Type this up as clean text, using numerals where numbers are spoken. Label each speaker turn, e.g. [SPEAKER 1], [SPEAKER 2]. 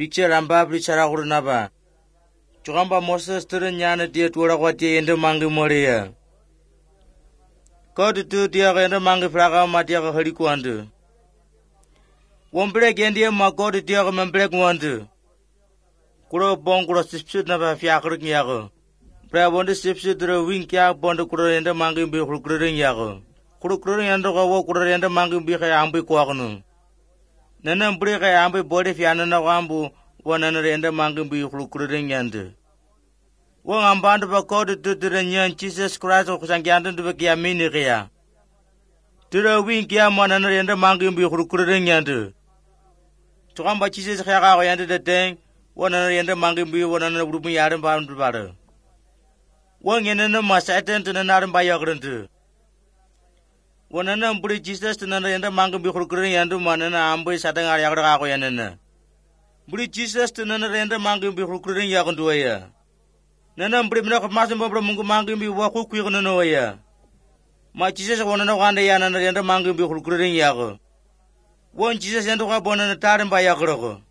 [SPEAKER 1] picture amba bicara kurna ba chukamba Moses tere nyana dia tuara kwa dia ende mangi moria kod tu dia ende mangi fraga ma dia ka hari kuandu wombere gendia ma kod dia ka membre kuandu kuro bong kuro sipsut na ba fiakr nyago pra bonde sipsut tere wing kya bonde kuro ende mangi bi kuro nyago kuro ende ka wo kuro ende mangi bi ka ambi kwagnu nana bre ka ambi body fiana na ambu wana ende mangi bi kuro nyande wong amband ba kod tu tere nyan Jesus Christ ko sangyandu be kya mini kya tere wing kya mana ende mangi bi kuro nyande chukamba Jesus kya ka yande de teng wana ende mangi bi wana grupu yare ba ndubare wong ene na masaitan tu na ba yagruntu wana na buri Jesus tu na ende mangi bi kuro nyande mana na ambu satang ar yagra ko yanena buri Jesus tu na ende mangi bi kuro yagundu ya nana buri mena ko masim bo mungu mangi bi wa ku ku no ya ma Jesus wana na wande ya na ende mangi bi kuro yago won Jesus ende ko bona na tarin ba yagro ko